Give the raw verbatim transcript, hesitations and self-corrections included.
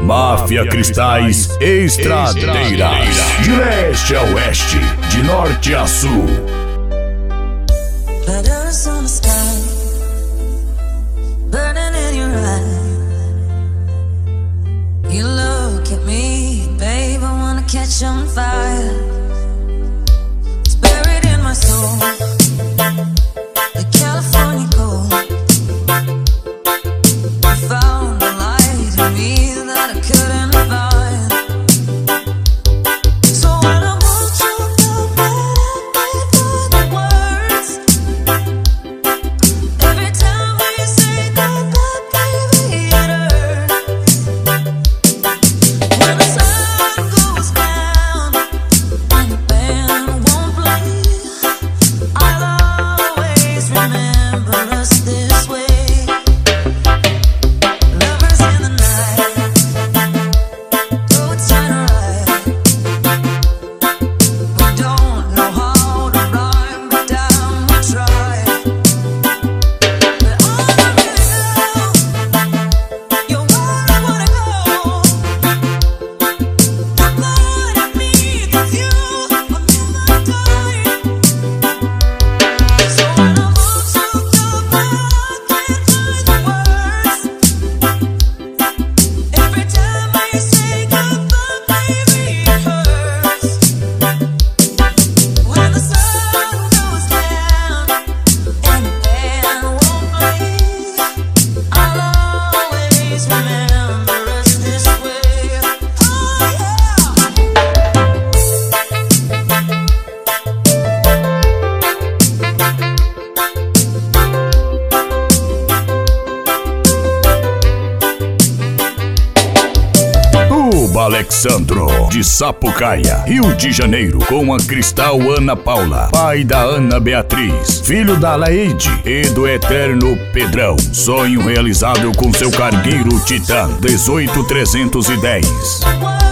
Máfia Cristais Estradeiras. De leste a oeste, de norte a sul. Letters on the sky, burning in your eye. You look at me, babe, I wanna catch on fire. It's buried in my soul, the California gold. I found a light in me that I couldn't find. So when I want you, go back for the words. Every time we say goodbye, baby, it hurts. When the sun goes down and the band won't play, I'll always remember us this way. Lovers in the night, though it's time to ride. We don't know how to rhyme, but down we try. But all I really know, you're where I wanna go. The part of me that's you will never die. So when I want to go back, can't find the words. Every time I say goodbye, baby, it hurts. When the sun goes down and the band won't play, I'll always remember us this way. Oh Tuba Alexandro, de Sapucaia, Rio de Janeiro, com a Cristal Ana Paula, pai da Ana Beatriz, filho da Laide e do eterno Pedrão. Sonho realizado com seu cargueiro Titã dezoito trezentos e dez. yeah.